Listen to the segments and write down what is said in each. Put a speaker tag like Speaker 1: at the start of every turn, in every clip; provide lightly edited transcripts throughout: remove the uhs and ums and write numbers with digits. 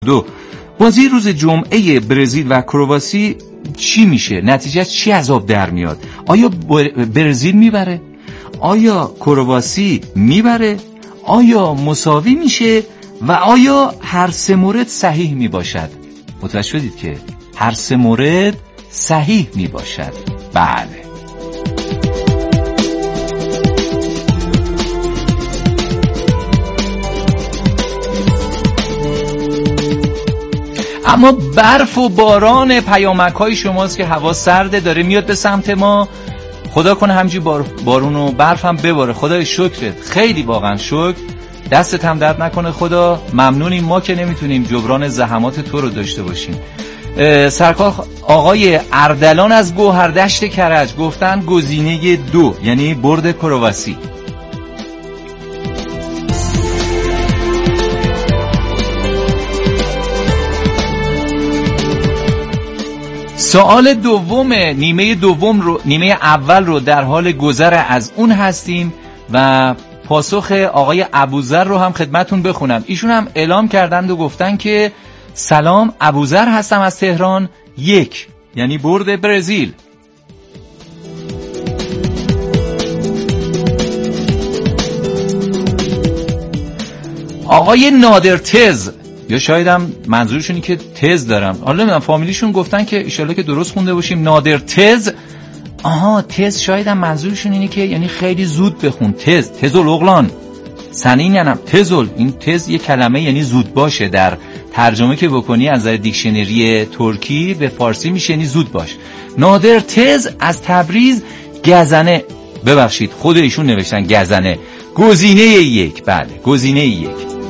Speaker 1: دو بازی روز جمعه برزیل و کرواسی چی میشه؟ نتیجه چی از آب در میاد؟ آیا برزیل میبره؟ آیا کرواسی میبره؟ آیا مساوی میشه؟ و آیا هر سه مورد صحیح میباشد؟ متوجه شدید که هر سه مورد صحیح میباشد. بله. اما برف و باران پیامک‌های شماست که هوا سرده، داره میاد به سمت ما. خدا کنه همینجوری بارون و برف هم بباره. خدای شکرت، خیلی واقعا شکر. دستت هم درد نکنه خدا. ممنونیم، ما که نمیتونیم جبران زحمات تو رو داشته باشیم. سرکار آقای اردلان از گوهردشت کرج گفتن گزینه 2 یعنی برد کرواسی. سوال دوم نیمه اول رو در حال گذر از اون هستیم و پاسخ آقای ابوذر رو هم خدمتون بخونم. ایشون هم اعلام کردند و گفتن که سلام، ابوذر هستم از تهران. 1 یعنی برد برزیل. آقای نادر تز، یا شاید هم منظورشون اینه که تز دارم، حالا نمیدونم، فامیلیشون گفتن که ایشالله که درست خونده باشیم. نادر تز. آها تز، شاید هم منظورشون اینه که یعنی خیلی زود بخون. تزل اغلان سنین یعنی تزل. این تز یه کلمه یعنی زود باشه، در ترجمه که بکنی از نظر دیکشنری ترکی به فارسی میشه یعنی زود باش. نادر تز از تبریز گزنه، ببخشید خود ایشون نوشتن گزنه. گزینه 1. بله گزینه 1.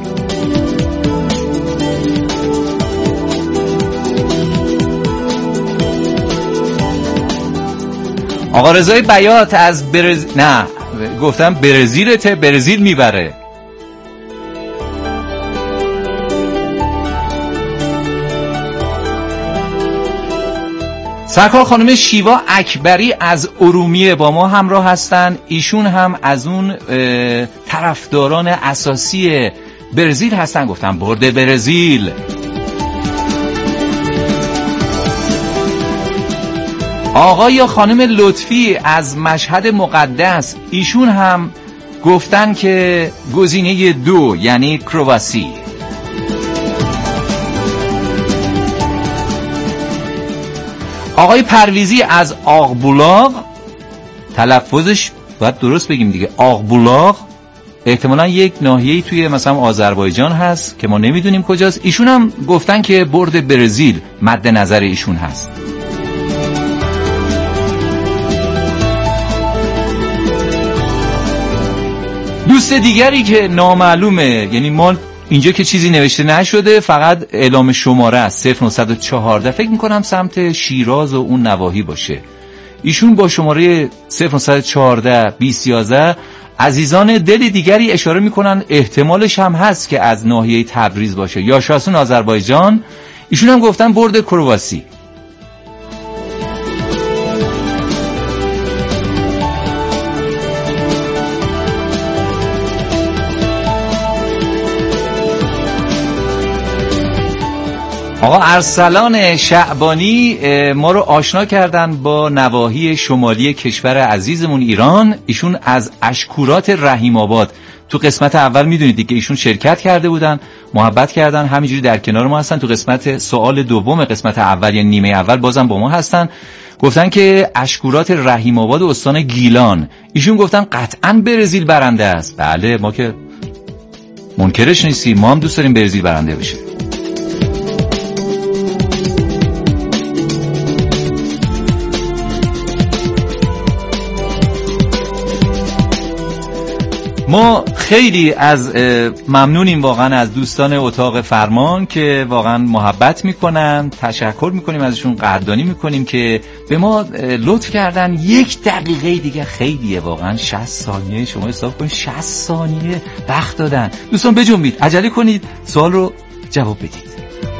Speaker 1: آقا رضای بیات از نه گفتم برزیل میبره. سرکار خانم شیوا اکبری از ارومیه با ما همراه هستن. ایشون هم از اون طرفداران اساسی برزیل هستن، گفتن برد برزیل. آقای یا خانم لطفی از مشهد مقدس، ایشون هم گفتن که گزینه 2 یعنی کرواسی. آقای پرویزی از آغبولاغ، تلفظش باید درست بگیم دیگه، آغبولاغ، احتمالاً یک ناحیه‌ای توی مثلا آذربایجان هست که ما نمیدونیم کجاست. ایشون هم گفتن که برد برزیل مد نظر ایشون هست. دوست دیگری که نامعلومه، یعنی ما اینجا که چیزی نوشته نشده، فقط اعلام شماره است 0914، فکر میکنم سمت شیراز و اون نواحی باشه. ایشون با شماره 0914 2011 عزیزان دل دیگری اشاره میکنن احتمالش هم هست که از ناحیه تبریز باشه یا شاسون آذربایجان. ایشون هم گفتن برد کرواسی. آقا ارسلان شعبانی ما رو آشنا کردن با نواحی شمالی کشور عزیزمون ایران. ایشون از اشکورات رحیم آباد، تو قسمت اول میدونید دیگه ایشون شرکت کرده بودن، محبت کردن، همینجوری در کنار ما هستن. تو قسمت سوال دوم قسمت اول یعنی نیمه اول بازم با ما هستن. گفتن که اشکورات رحیم آباد استان گیلان، ایشون گفتن قطعاً برزیل برنده است. بله ما که منکرش نیستیم، ما هم دوست داریم برزیل برنده بشه. ما خیلی از ممنونیم واقعا از دوستان اتاق فرمان که واقعا محبت میکنن. تشکر میکنیم ازشون، قدردانی میکنیم که به ما لطف کردن. 1 دقیقه دیگه خیلیه واقعا، 60 ثانیه شما حساب کنید، 60 ثانیه وقت دادن. دوستان بجنبید، عجله کنید، سوال رو جواب بدید.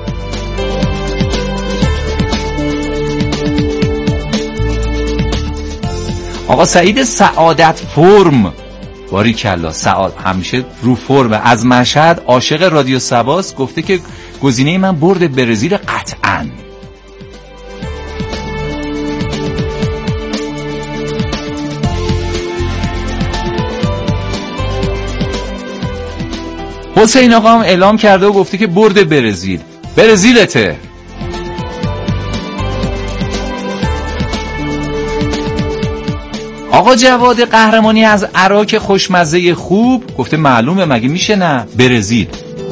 Speaker 1: آقا سعید سعادت فرم، باریکلا، همیشه رو فرمه، از مشهد، عاشق رادیو سباس، گفته که گزینه من برد برزیل قطعاً. حسین آقا هم اعلام کرده و گفته که برد برزیلته. آقا جواد قهرمانی از عراق خوشمزه خوب گفته معلومه، مگه میشه نه، برزیل.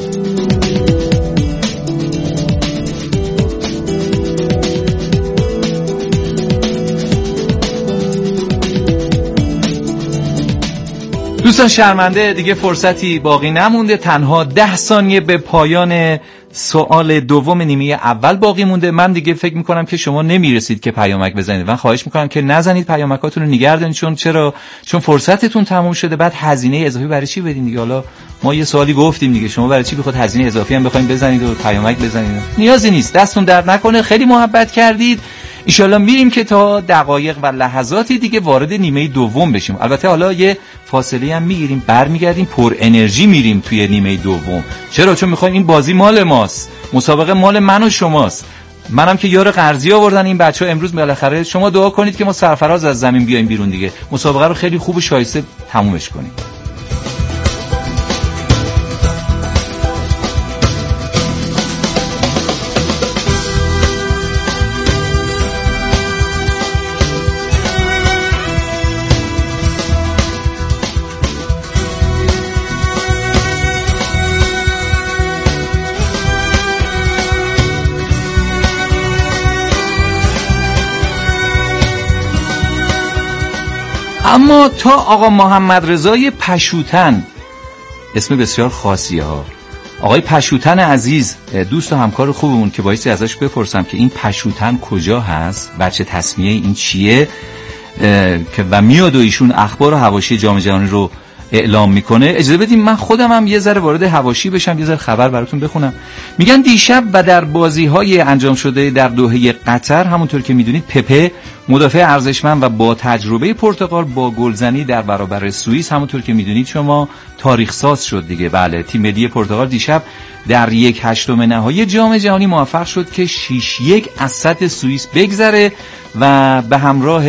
Speaker 1: دوستان شرمنده دیگه فرصتی باقی نمونده، تنها 10 ثانیه به پایان سوال دوم نیمه اول باقی مونده. من دیگه فکر میکنم که شما نمیرسید که پیامک بزنید. من خواهش میکنم که نزنید، پیامکاتون رو نگه دارید. چون فرصتتون تموم شده، بعد هزینه اضافی برای چی بدین دیگه؟ حالا ما یه سوالی گفتیم دیگه، شما برای چی بخواد هزینه اضافی هم بخواید بزنید و پیامک بزنید؟ نیازی نیست. دستتون درد نکنه، خیلی محبت کردید. ایشالله میریم که تا دقایق و لحظاتی دیگه وارد نیمه دوم بشیم. البته حالا یه فاصله هم میگیریم، برمیگردیم پر انرژی میریم توی نیمه دوم. چرا؟ چون میخوایم، این بازی مال ماست، مسابقه مال من و شماست. منم که یار قرضی آوردن این بچه‌ها امروز بالاخره. شما دعا کنید که ما سرفراز از زمین بیایم بیرون دیگه، مسابقه رو خیلی خوب و شایسته تمومش کنیم. اما تا آقا محمد رضای پشوتن، اسم بسیار خاصیه ها، آقای پشوتن عزیز، دوست و همکار خوبمون که بایستی ازش بپرسم که این پشوتن کجا هست، بچه تسمیه این چیه که و میاد و ایشون اخبار و حواشی جام جهانی رو اعلام میکنه. اجازه بدیم من خودم هم یه ذره وارد حواشی بشم، یه ذره خبر براتون بخونم. میگن دیشب و در بازی‌های انجام شده در دوحه قطر، همونطور که میدونید پپه مدافع ارزشمند و با تجربه پرتغال با گلزنی در برابر سوئیس، همونطور که میدونید شما، تاریخ ساز شد دیگه. بله، تیم ملی پرتغال دیشب در 1/8 نهایی جام جهانی موفق شد که 6-1 از سطح سوئیس بگذره و به همراه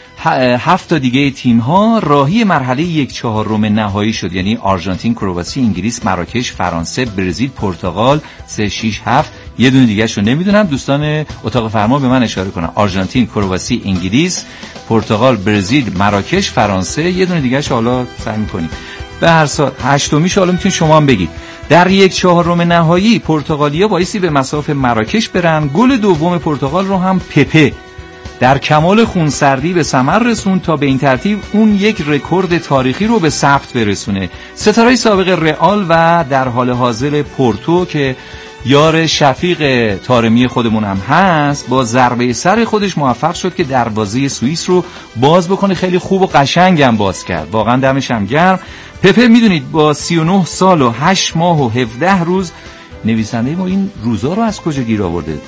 Speaker 1: 7 تا دیگه تیم ها راهی مرحله 1/4 نهایی شد. یعنی آرژانتین، کرواسی، انگلیس، مراکش، فرانسه، برزیل، پرتغال 3-6-7. یه دونه دیگه شو نمیدونم، دوستان اتاق فرمان به من اشاره کنن. آرژانتین، کرواسی، انگلیس، پرتغال، برزیل، مراکش، فرانسه. یه دونه دیگه شو حالا سعی می‌کنیم. به هر حال هشتمیش حالا میتونید شما هم بگید. در 1/4 نهایی پرتغالیا بایستی به مسافت مراکش برن. گل دوم پرتغال رو هم پپه در کمال خونسردی به ثمر رسون تا به این ترتیب اون یک رکورد تاریخی رو به ثبت برسونه. ستاره سابق رئال و در حال حاضر پورتو که یار شفیق طارمی خودمون هم هست، با ضربه سر خودش موفق شد که دروازه سوئیس رو باز بکنه. خیلی خوب و قشنگ هم باز کرد، واقعا دمش هم گرم. پپه میدونید با 39 سال و 8 ماه و 17 روز، نویسنده ما این روزا رو از کجا گیر آورده،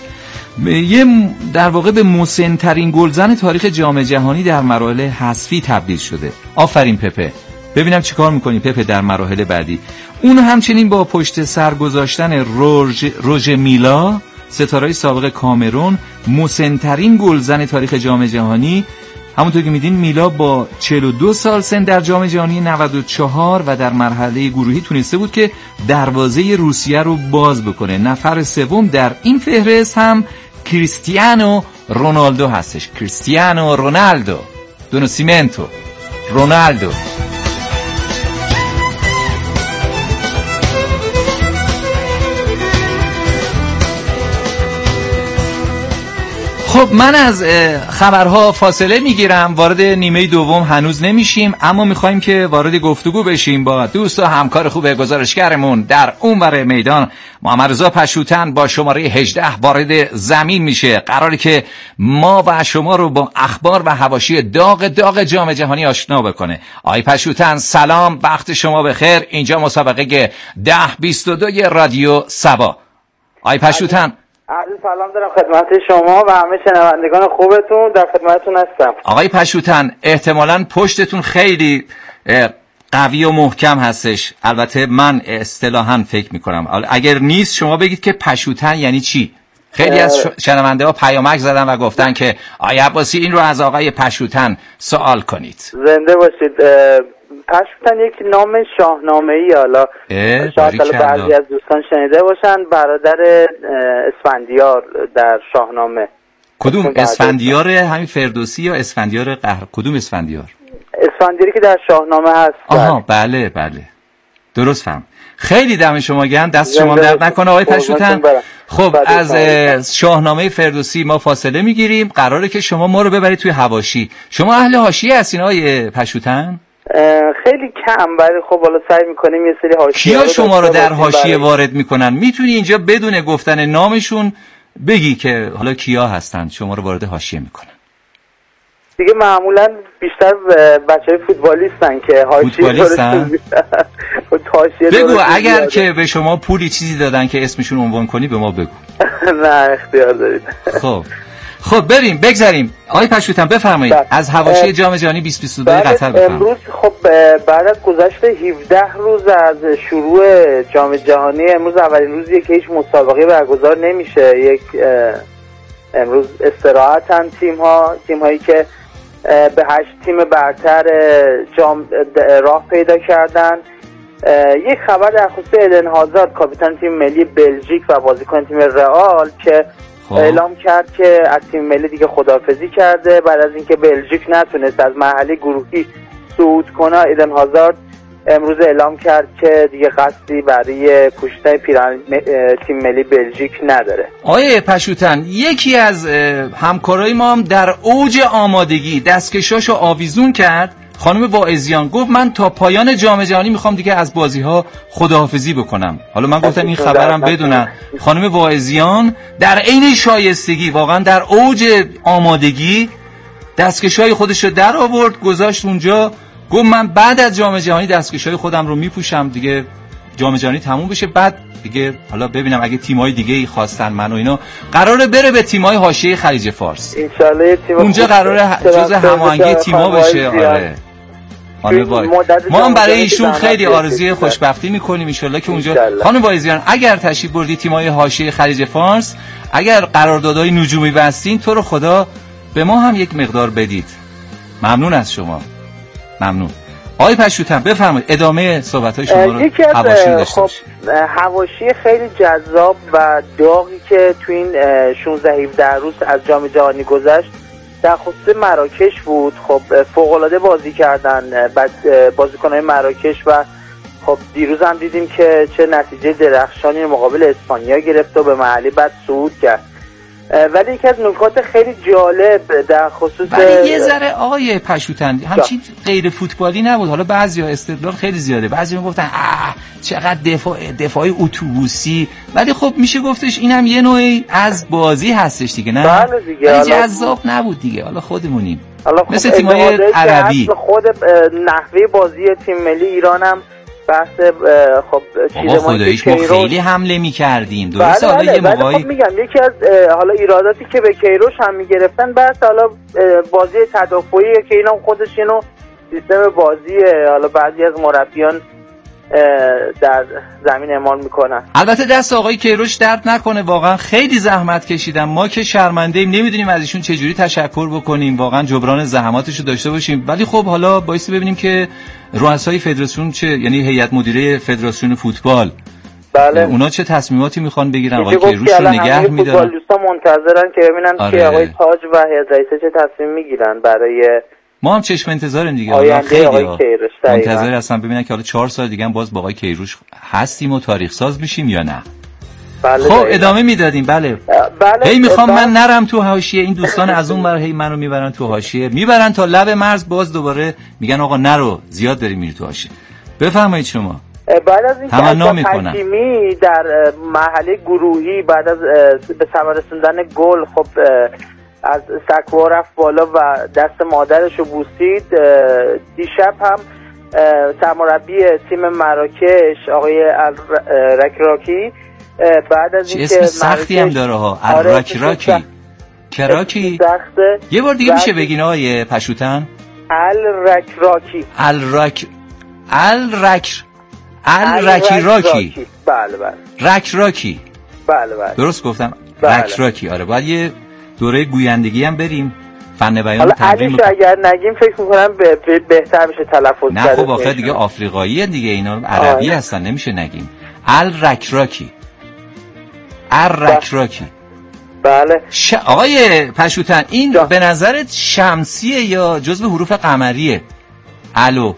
Speaker 1: در واقع به مسن‌ترین گلزن تاریخ جام جهانی در مراحل حذفی تبدیل شده. آفرین پپه. ببینم چیکار می‌کنی پپه در مراحل بعدی. اون همچنین با پشت سر گذاشتن روژ میلا، ستاره سابق کامرون، مسن‌ترین گلزن تاریخ جام جهانی. همونطور که میدین میلا با 42 سال سن در جام جهانی 94 و در مرحله گروهی تونسته بود که دروازه روسیه رو باز بکنه. نفر سوم در این فهرست هم کریستیانو رونالدو هستش. کریستیانو رونالدو دو ناسیمنتو رونالدو. خب من از خبرها فاصله میگیرم، وارد نیمه دوم هنوز نمیشیم، اما میخوایم که وارد گفتگو بشیم با دوست و همکار خوب گزارشگرمون در اونور میدان. محمد رضا پشوتن با شماره 18 وارد زمین میشه. قراره که ما و شما رو با اخبار و حواشی داغ جام جهانی آشنا بکنه. آقای پشوتن سلام، وقت شما بخیر. اینجا مسابقه 10-22 رادیو سبا. آقای پشوتن
Speaker 2: عرض سلام دارم خدمت شما و همه شنوندگان خوبتون، در خدمتتون هستم.
Speaker 1: آقای پشوتن احتمالاً پشتتون خیلی قوی و محکم هستش. البته من اصطلاحاً فکر میکنم، اگر نیست شما بگید که پشوتن یعنی چی. خیلی از شنونده ها پیامک زدن و گفتن که آقای عباسی این رو از آقای پشوتن سوال کنید.
Speaker 2: زنده باشید. پشوتن یک نام شاهنامه‌ای، حالا شاید بعضی از دوستان شنیده باشن، برادر اسفندیار در شاهنامه.
Speaker 1: کدوم اسفندیار؟ همین فردوسی یا اسفندیار کدوم اسفندیار؟
Speaker 2: اسفندیاری که در شاهنامه هست.
Speaker 1: آها بله بله درست فهم. خیلی دم شما گرم، دست شما درد نکنه آقای پشوتن. خب از شاهنامه فردوسی ما فاصله میگیریم، قراره که شما ما رو ببرید توی حواشی. شما اهل حاشیه هستین آقای پشوتن؟
Speaker 2: خیلی کم، ولی خب حالا سعی میکنیم یه سری حاشیه.
Speaker 1: کیا شما رو در حاشیه وارد میکنن؟ میتونی اینجا بدون گفتن نامشون بگی که حالا کیا هستن شما رو وارد حاشیه میکنن؟
Speaker 2: دیگه معمولا بیشتر بچه‌های فوتبالیستن که
Speaker 1: فوتبالیستن. بگو اگر که به شما پولی چیزی دادن که اسمشون عنوان کنی به ما بگو.
Speaker 2: نه اختیار دارید.
Speaker 1: خب بریم بگذاریم. آقای پشوتن بفرمایید از حواشی جام جهانی 2022 قطر بفرمایید.
Speaker 2: امروز خب بعد از گذشت 17 روز از شروع جام جهانی، امروز اولین روزیه که هیچ مسابقه برگزار نمیشه. امروز استراحتن تیم‌هایی که به 8 تیم برتر جام راه پیدا کردن. یک خبر در خصوص ایدن هازارد، کاپیتان تیم ملی بلژیک و بازیکن تیم رئال، که اعلام کرد که از تیم ملی دیگه خداحافظی کرده بعد از اینکه بلژیک نتونست از مرحله گروهی صعود کنه. ایدن هازارد امروز اعلام کرد که دیگه قصدی برای پوشیدن پیراهن تیم ملی بلژیک نداره.
Speaker 1: آقای پشوتن، یکی از همکارای ما هم در اوج آمادگی دستکشاشو آویزون کرد، خانم واعظیان، گفت من تا پایان جام جهانی میخوام دیگه از بازی‌ها خداحافظی بکنم. حالا من گفتم این خبرم بدونم. خانم واعظیان در عین شایستگی، واقعا در اوج آمادگی، دستکشای خودش رو در آورد گذاشت اونجا، گفت من بعد از جام جهانی دستکشای خودم رو میپوشم، دیگه جام جهانی تموم بشه بعد دیگه حالا ببینم اگه تیم‌های دیگه‌ای خواستن منو اینا، قراره بره به تیم‌های حاشیه خلیج فارس.
Speaker 2: ان شاءالله
Speaker 1: اونجا قراره جزء هماهنگی تیم‌ها بشه. آره ما هم برای ایشون خیلی آرزوی خوشبختی میکنیم ان شاءالله که اونجا. خانم واعظیان، اگر تشریف بردی تیم‌های حاشیه خلیج فارس، اگر قراردادهای نجومی بستین، تو رو خدا به ما هم یک مقدار بدید. ممنون از شما. ممنون. آقای پشوتن بفرمایید ادامه صحبت‌های شما رو حواشی داشته باشید.
Speaker 2: حواشی خیلی جذاب و داغی که تو این 16-17 روز از جام جهانی گذشت در خصوص مراکش بود. خب فوق‌العاده بازی کردن بازیکن‌های مراکش و خب دیروز هم دیدیم که چه نتیجه درخشانی مقابل اسپانیا گرفت و به مرحله بعد صعود کرد. ولی یکی از نکات خیلی جالب در خصوص
Speaker 1: ولی یه ذره آقای پشوتن همچین غیر فوتبالی نبود. حالا بعضیا استدلال خیلی زیاده، بعضیا میگفتن چقدر دفاعی اتوبوسی، ولی خب میشه گفتش اینم یه نوعی از بازی هستش دیگه، نه؟
Speaker 2: بله دیگه،
Speaker 1: جذاب نبود دیگه. حالا خودمونیم
Speaker 2: خب
Speaker 1: مثل تیم‌های عربی.
Speaker 2: خود نحوه بازی تیم ملی ایرانم بحث خب
Speaker 1: خداییش ما خیلی حمله می‌کردیم درسته. حالا یه موقعی
Speaker 2: خب میگم یکی از حالا ایراداتی که به کیروش هم می‌گرفتن بحث حالا بازی تدافعی که اینا خودش اینو سیستم بازی حالا بعضی از مربیان در زمین اعمال میکنن.
Speaker 1: البته دست آقای کیروش درد نکنه، واقعا خیلی زحمت کشیدن. ما که شرمنده ایم، نمیدونیم از ایشون چجوری تشکر بکنیم، واقعا جبران زحماتشو داشته باشیم. ولی خب حالا بایستی ببینیم که رؤسای فدراسیون یعنی هیئت مدیره فدراسیون فوتبال،
Speaker 2: بله،
Speaker 1: اونا چه تصمیماتی میخوان بگیرن. آقای کیروش رو نگه می‌دارن.
Speaker 2: فوتبالیست‌ها منتظرن که ببینن که آقای تاج و هیئت رئیسه چه تصمیم میگیرن. برای
Speaker 1: ما هم چشم انتظاریم دیگه. حالا خیلی منتظر هستن ببینن که حالا 4 سال دیگه هم باز با آقای کیروش هستیم و تاریخ ساز میشیم یا نه.
Speaker 2: بله
Speaker 1: خب ادامه میدادیم. بله هی میخوام من نرم تو حاشیه، این دوستان از اون برای منو میبرن تو حاشیه، میبرن تا لب مرز، باز دوباره میگن آقا نرو، زیاد داری میری تو حاشیه. بفرمایید شما.
Speaker 2: بعد از اینکه حکیمی در مرحله گروهی بعد از به ثمر رسوندن گل خب از سکوها رفت بالا و دست مادرشو بوسید، دیشب هم سرمربی تیم مراکش آقای الرکراکی بعد از اینکه
Speaker 1: اسم سختی هم داره ها، الرکراکی کراکی، یه بار دیگه میشه بگین آقای پشوتن؟
Speaker 2: الرکراکی
Speaker 1: راکی.
Speaker 2: بله بله.
Speaker 1: راکی.
Speaker 2: بله بله.
Speaker 1: درست گفتم؟
Speaker 2: بله.
Speaker 1: راکی. آره باید یه دوره گویندگی هم بریم، فن بیان تمرین
Speaker 2: حالا اگر نگیم فکر می‌کنم بهتر میشه تلفظ
Speaker 1: نه خب آخه دیگه آفریقاییه دیگه، اینا عربی هستن نمیشه نگیم. راکی.
Speaker 2: بله.
Speaker 1: آقای پشوتن این به نظرت شمسیه یا جزو حروف قمریه؟ الو.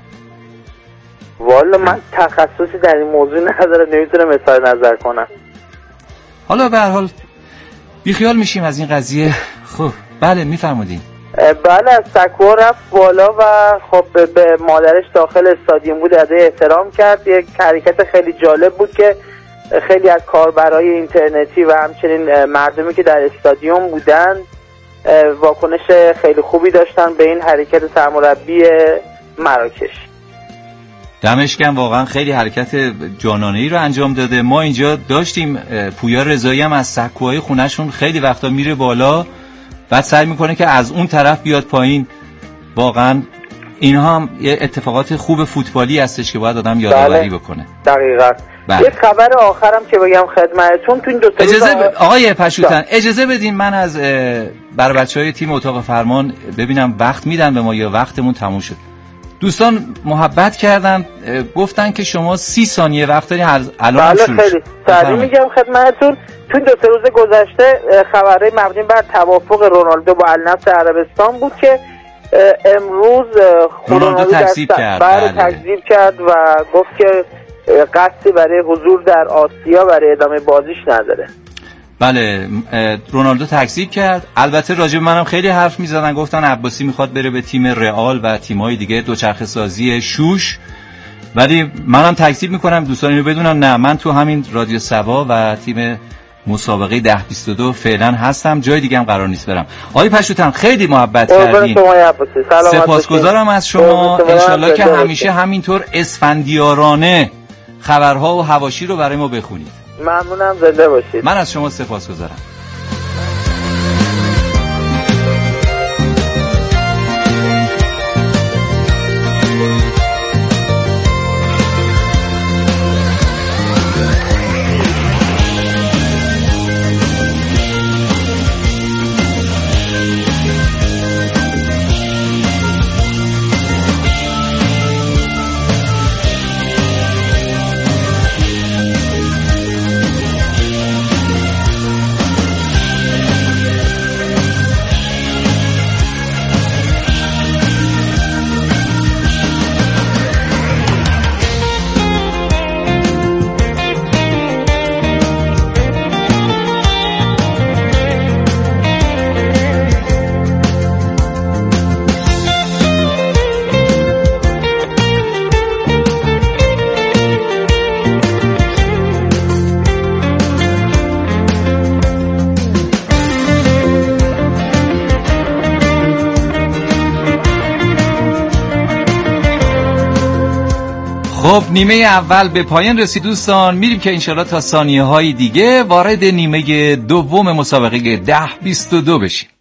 Speaker 2: والا من تخصصی در این موضوع ندارم، نمیتونم اظهار نظر کنم.
Speaker 1: حالا به هر حال بیخیال میشیم از این قضیه. خب بله میفرمودین.
Speaker 2: بله از سکو رفت بالا و خب به مادرش داخل استادیوم بود ادای احترام کرد. یک حرکت خیلی جالب بود که خیلی از کاربرای اینترنتی و همچنین مردمی که در استادیوم بودن واکنش خیلی خوبی داشتن به این حرکت سرمربی مراکش.
Speaker 1: دمش گرم، واقعا خیلی حرکت جانانه‌ای رو انجام داده. ما اینجا داشتیم پویا رضایی هم از سکوهای خونه‌شون خیلی وقتا میره بالا بعد سعی میکنه که از اون طرف بیاد پایین. واقعا اینها هم یه اتفاقات خوب فوتبالی هستش که باید آدم یادآوری بکنه.
Speaker 2: دقیقاً. یک خبر آخرم که بگم خدمتتون، تو این دو تا
Speaker 1: آقای پشوتن اجازه بدین من از برای بچهای تیم اتاق فرمان ببینم وقت میدن به ما یا وقتمون تموم شد. دوستان محبت کردن گفتن که شما 30 ثانیه وقت دارین الان شروع.
Speaker 2: بله خیلی سریع میگم خدمتتون. تو این 2 روز گذشته خبرهای مبنی بر توافق رونالدو با النصر عربستان بود که امروز
Speaker 1: رونالدو تکذیب کرد.
Speaker 2: تکذیب کرد و گفت که قصدی برای حضور در آسیا برای ادامه بازیش نداره.
Speaker 1: بله رونالدو تکذیب کرد. البته راجع به منم خیلی حرف میزدن، گفتن عباسی میخواد بره به تیم رئال و تیم‌های دیگه دوچرخه سازی شوش، ولی منم تکذیب میکنم. دوستان اینو بدونن نه، من تو همین رادیو سبا و تیم مسابقه 10-22 فعلا هستم، جای دیگه هم قرار نیست برم. آقای پشوتن خیلی محبت کردین، سپاسگزارم از شما. انشالله که همیشه همینطور اسفندیارانه خبرها و حواشی رو برای ما بخونید.
Speaker 2: ممنونم، زنده باشید.
Speaker 1: من از شما سپاسگزارم. خب نیمه اول به پایان رسید دوستان. میریم که انشالله تا ثانیه های دیگه وارد نیمه دوم مسابقه 10-22 بشیم.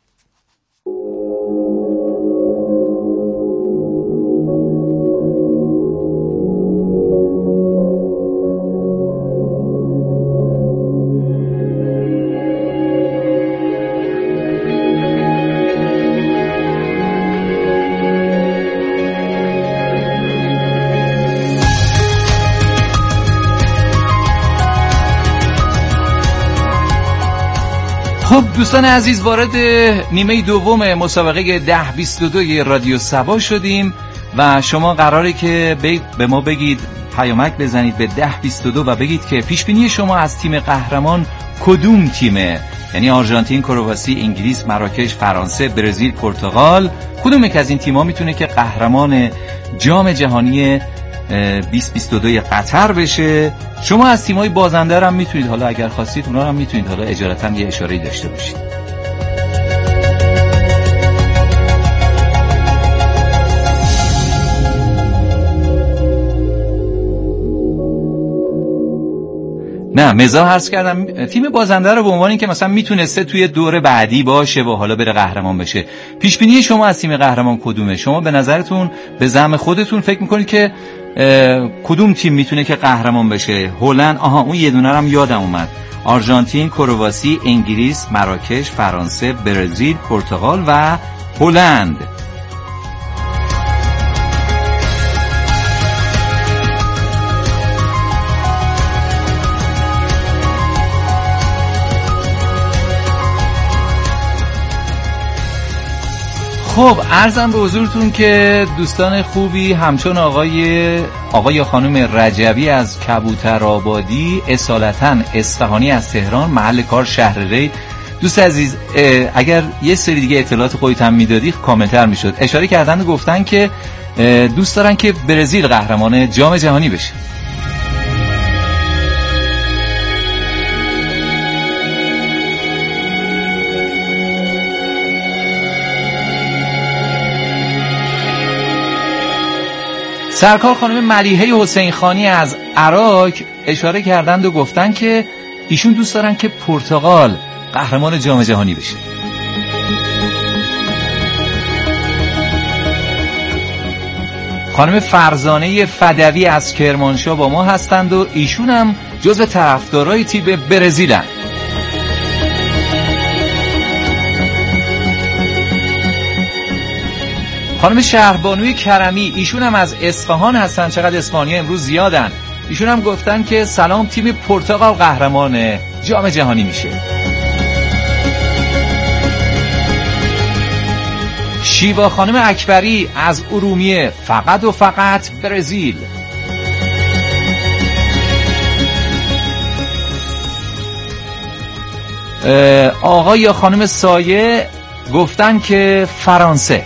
Speaker 1: خب دوستان عزیز وارد نیمه دوم مسابقه 10-22 رادیو سبا شدیم و شما قراره که به ما بگید، پیامک بزنید به 10-22 و بگید که پیشبینی شما از تیم قهرمان کدوم تیمه؟ یعنی آرژانتین، کرواسی، انگلیس، مراکش، فرانسه، برزیل، پرتغال. کدوم یک از این تیم‌ها میتونه که قهرمان جام جهانی 2022 قطر بشه؟ شما از تیم‌های بازنده هم میتونید، حالا اگر خواستید اونا هم میتونید حالا اجالتا یه اشاره‌ای داشته باشید. نه مزاح عرض کردم تیم بازنده رو به عنوان اینکه مثلا میتونسته توی دور بعدی باشه و حالا بره قهرمان بشه. پیش بینی شما از تیم قهرمان کدومه؟ شما به نظرتون به زعم خودتون فکر میکنید که کدوم تیم میتونه که قهرمان بشه؟ هلند، اون یه دونه هم یادم اومد، آرژانتین، کرواسی، انگلیس، مراکش، فرانسه، برزیل، پرتغال و هلند. خب عرضم به حضورتون که دوستان خوبی همچون آقای خانم رجبی از کبوترآبادی، اصالتاً اصفهانی از تهران، محل کار شهر ری. دوست عزیز اگر یه سری دیگه اطلاعات خودت هم میدادی کامل‌تر میشد. اشاره کردن و گفتن که دوست دارن که برزیل قهرمان جام جهانی بشه. سرکار خانم ملیحه حسین خانی از عراق اشاره کردند و گفتن که ایشون دوست دارن که پرتغال قهرمان جام جهانی بشه. خانم فرزانه فدوی از کرمانشاه با ما هستند و ایشون هم جزو طرفدارای تیم برزیلن. خانم شهربانوی کرمی، ایشون هم از اصفهان هستن. چقدر اصفهانی امروز زیادن. ایشون هم گفتن که سلام، تیم پرتغال قهرمان جام جهانی میشه. شیوا خانم اکبری از ارومیه، فقط و فقط برزیل. آقا یا خانم سایه گفتن که فرانسه.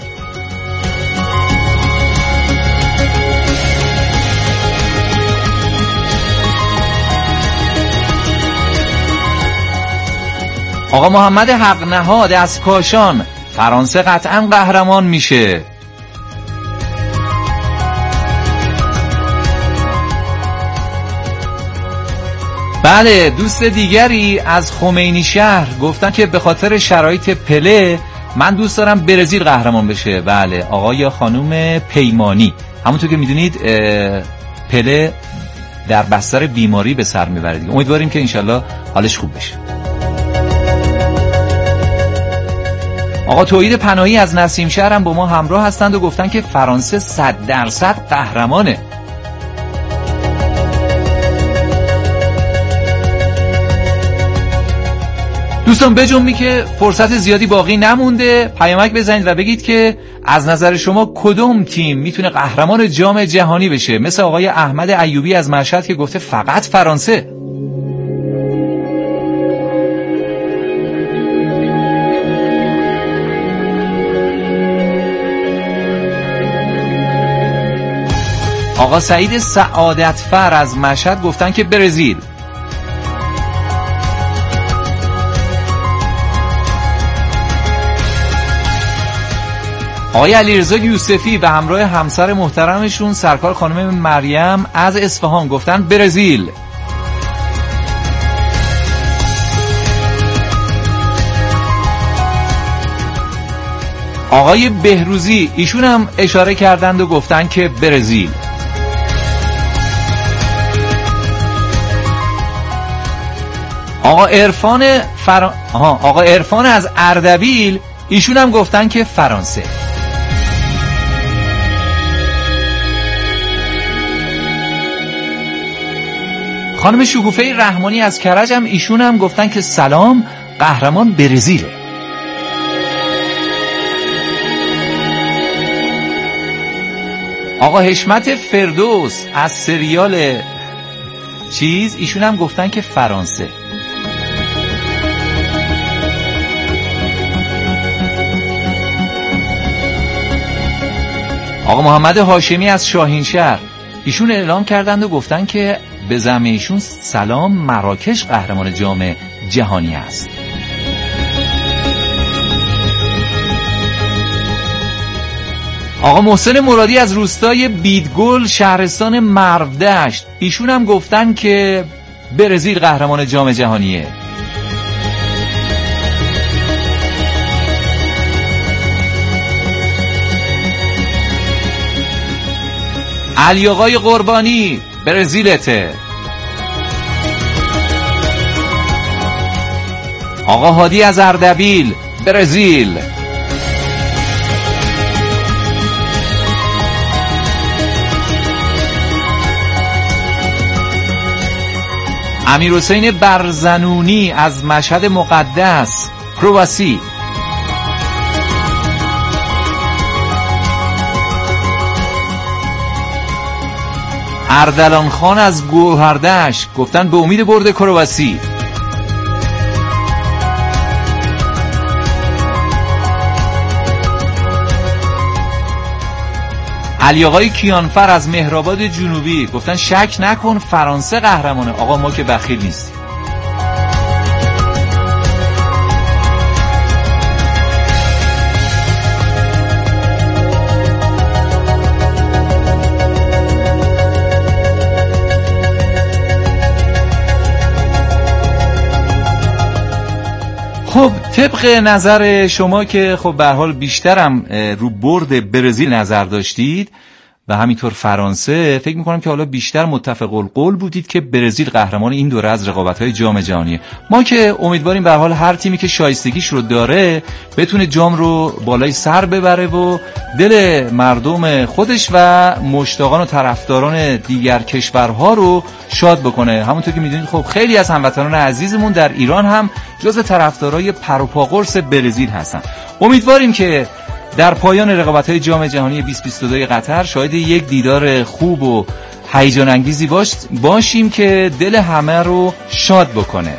Speaker 1: آقا محمد حق نهاد از کاشان، فرانسه قطعا قهرمان میشه. بله، دوست دیگری از خمینی شهر گفتن که به خاطر شرایط پله من دوست دارم برزیل قهرمان بشه. بله، آقا یا خانوم پیمانی، همونطور که میدونید پله در بستر بیماری به سر میبره دیگه. امیدواریم که انشالله حالش خوب بشه. آقا توحید پناهی از نسیم شهر هم با ما همراه هستند و گفتن که فرانسه 100% قهرمانه. دوستان بجنبی که فرصت زیادی باقی نمونده، پیامک بزنید و بگید که از نظر شما کدوم تیم میتونه قهرمان جام جهانی بشه، مثل آقای احمد ایوبی از مشهد که گفته فقط فرانسه. آقا سعید سعادتفر از مشهد گفتن که برزیل. آقای علیرضا یوسفی به همراه همسر محترمشون سرکار خانم مریم از اصفهان گفتن برزیل. آقای بهروزی ایشون هم اشاره کردند و گفتن که برزیل. آقا عرفان از اردبیل ایشون هم گفتن که فرانسه. خانم شکوفه رحمانی از کرج هم ایشون هم گفتن که سلام، قهرمان برزیله. آقا حشمت فردوس از سریال ایشون هم گفتن که فرانسه. آقا محمد هاشمی از شاهینشهر ایشون اعلام کردند و گفتن که به زعم ایشون سلام، مراکش قهرمان جام جهانی است. آقا محسن مرادی از روستای بیدگل شهرستان مرودشت ایشون هم گفتن که برزیل قهرمان جام جهانیه. علی آقای قربانی برزیلته. آقا هادی از اردبیل برزیل. امیرحسین برزنونی از مشهد مقدس کرواسی. اردلان خان از گوهردشت گفتن به امید برد کرواسی. علی آقای کیانفر از مهرآباد جنوبی گفتن شک نکن فرانسه قهرمانه. آقا ما که بخیل نیستیم. خب طبق نظر شما که خب به هر حال بیشترم رو برد برزیل نظر داشتید و همینطور فرانسه، فکر میکنم که حالا بیشتر متفق القول بودید که برزیل قهرمان این دوره از رقابت‌های جام جهانیه. ما که امیدواریم به هر حال هر تیمی که شایستگیش رو داره بتونه جام رو بالای سر ببره و دل مردم خودش و مشتاقان و طرفداران دیگر کشورها رو شاد بکنه. همونطور که میدونید خب خیلی از هموطنان عزیزمون در ایران هم جزو طرفدارای پر و پا قرص برزیل هستن. امیدواریم که در پایان رقابت‌های جام جهانی 2022 قطر شاهد یک دیدار خوب و هیجان انگیزی باشیم که دل همه رو شاد بکنه.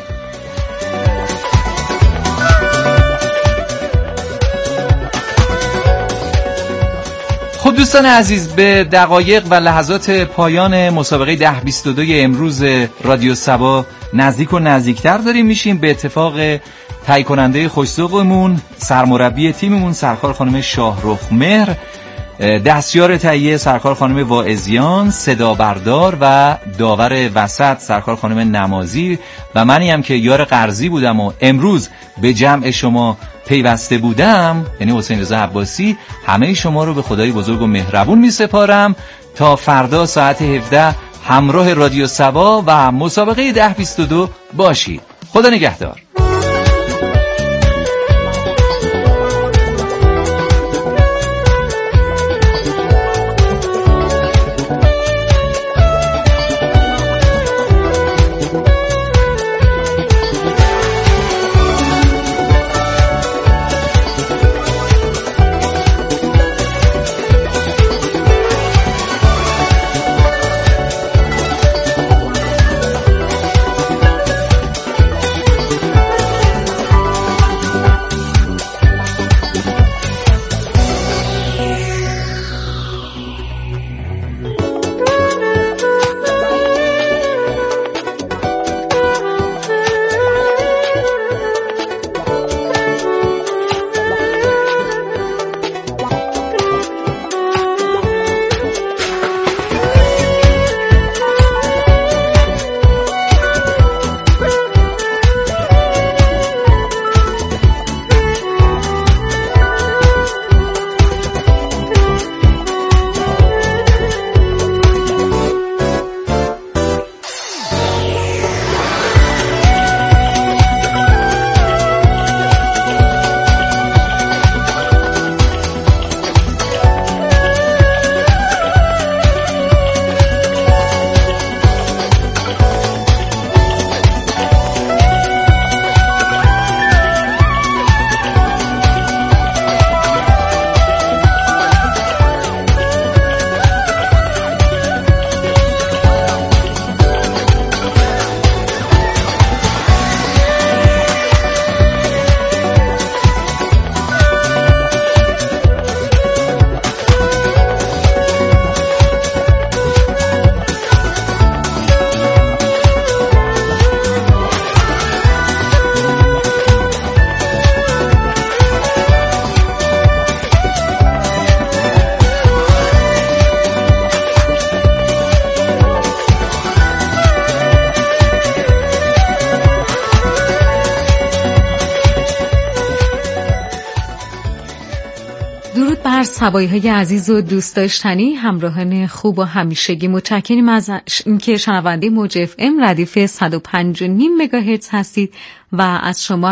Speaker 1: خب دوستان عزیز، به دقایق و لحظات پایان مسابقه 10-22 امروز رادیو سبا نزدیک و نزدیکتر داریم میشیم. به اتفاق تهیه کننده خوش‌ذوقمون، سرمربی تیممون سرکار خانم شاهرخ مهر، دستیار تهیه سرکار خانم واعظیان، صدا بردار و داور وسط سرکار خانم نمازی و منی هم که یار قرضی بودم و امروز به جمع شما پیوسته بودم، یعنی حسین رضا عباسی، همه شما رو به خدای بزرگ و مهربون می سپارم تا فردا ساعت 17 همراه رادیو سبا و مسابقه 10-22 باشید. خدا نگهدار.
Speaker 3: بر سوایهای عزیز و دوست داشتنی همراهان خوب و همیشگی، متشکریم از اینکه شنونده موج FM ردیف 105.5 مگاهرتز هستید و از شما